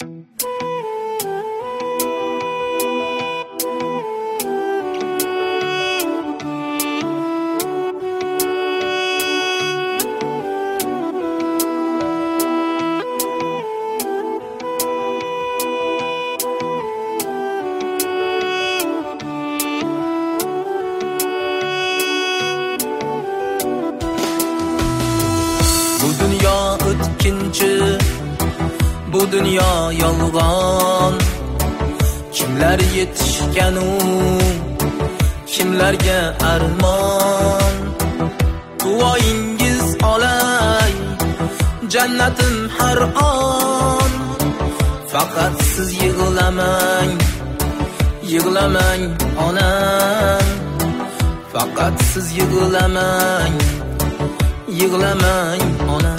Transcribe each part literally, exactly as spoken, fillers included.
Bu dünya yolg'on, kimlar yetishgan u, kimlarga armon. Duoyingiz olay, jannatim har on. Faqat siz yig'lamang, yig'lamang onam. Faqat siz yig'lamang, yig'lamang onam.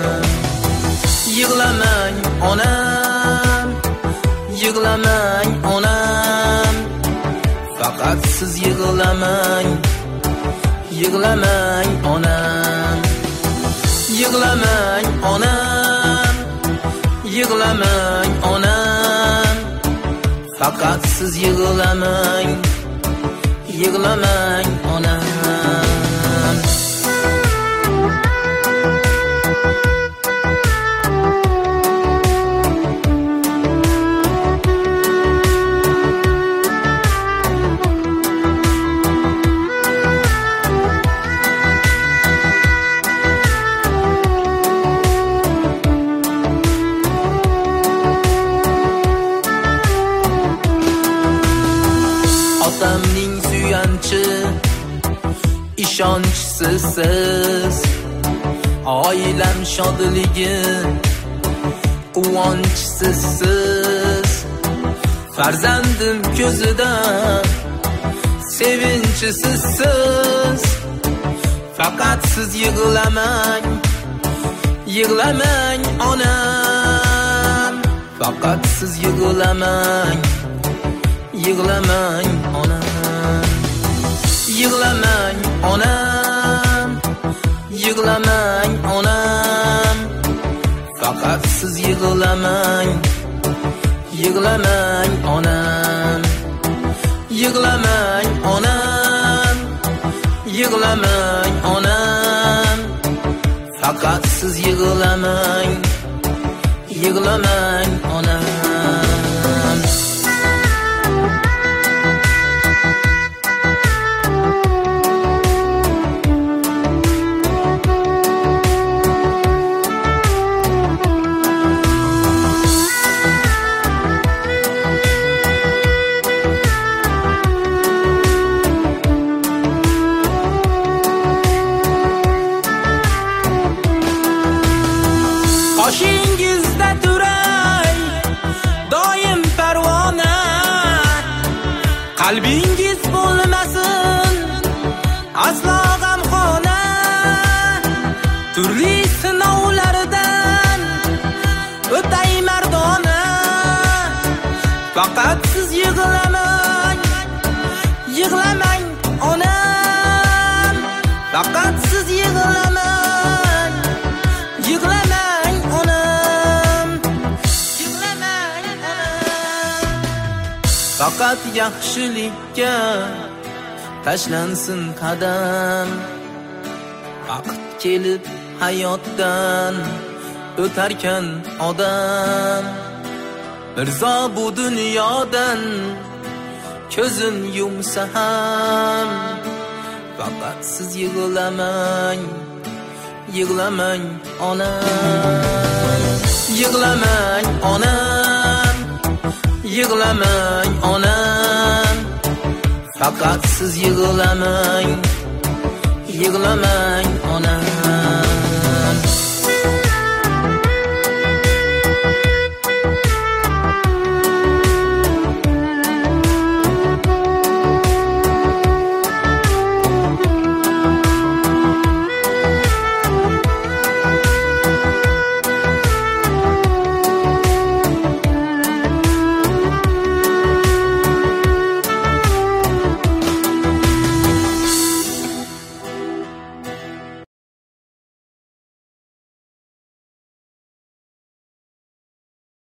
Yig'lamang onam, yig'lamang onam. Faqat siz yig'lamang, yig'lamang onam. Yig'lamang onam, yig'lamang onam. Faqat siz yig'lamang, yig'lamang onam. Otamning suyanchi, ishonchisiz siz. Oilam shodligi, quvonchisiz siz. Farzandim ko'zida, sevinchisiz siz. Faqat siz yig'lamang, yig'lamang onam. Faqat siz yig'lamang, yig'lamang onam. Yig'lamang onam, yig'lamang onam. Faqat siz yig'lamang, yig'lamang onam. Yig'lamang onam, yig'lamang onam. Faqat siz yig'lamang, yig'lamang onam. Qoshingizda turay, doim parvona. Qalbingiz bo'lmasin aslo g'amxona. Turli sinovlardan o'tay mardona. Faqat siz yig'lamang, yig'lamang onam. Faqat siz yig'lamang, yig'lamang onam. Yig'lamang onam. Faqat yaxshilikka tashlansin qadam. Vaqt kelib hayotdan o'tarkan odam. Mirzo bu dunyodan ko'zin yumsa ham. Faqat siz yig'lamang, yig'lamang onam. Yig'lamang onam, yig'lamang onam. Faqat siz yig'lamang, yig'lamang